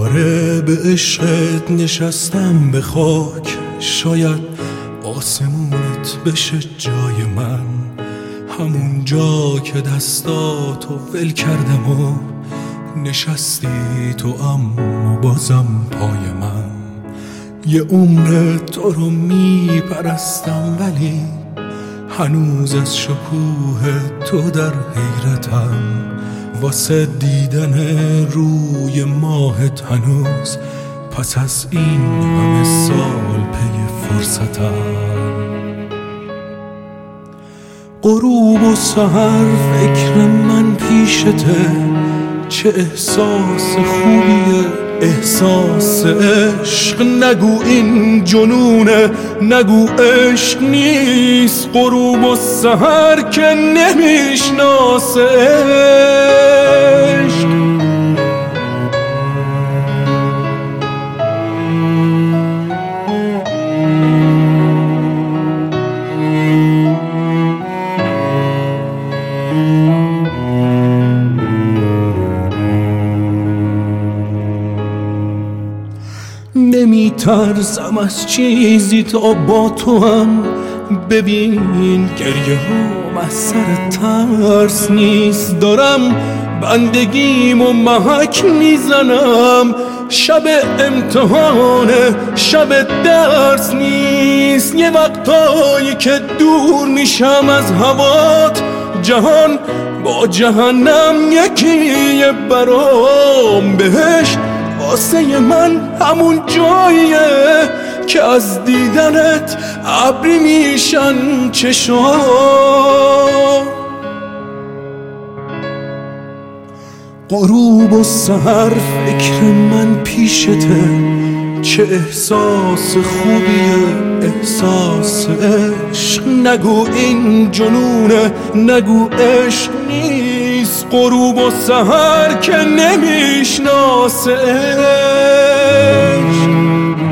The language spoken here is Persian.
آره به عشقت نشستم به خاک، شاید آسمونت بشه جای من، همون جا که دستاتو ول کردم و نشستی تو اما بازم پای من. یه عمر تو رو میپرستم ولی هنوز از شکوه تو در حیرتم، واسه دیدن روی ماهت هنوز پس از این همه سال پی فرصتم. غروب و سحر فکر من پیشته، چه احساس خوبیه احساس عشق، نگو این جنونه نگو عشق نیست، غروب و سحر که نمیشناسه عشق. نمیترسم از چیزی تا با تو هم، ببین گریه ها از سر ترس نیست، دارم بندگیم و محک میزنم، شب امتحانه شب درس نیست، یه وقتایی که دور میشم از هوات، جهان با جهنم یکیه برام، بهشت واسه من همون جاییه که از دیدنت ابری میشن چشام. غروب و سحر فکر من پیشته، چه احساس خوبیه احساس عشق، نگو این جنونه نگو عشق نیست، غروب و سحر که نمیشناسه عشق.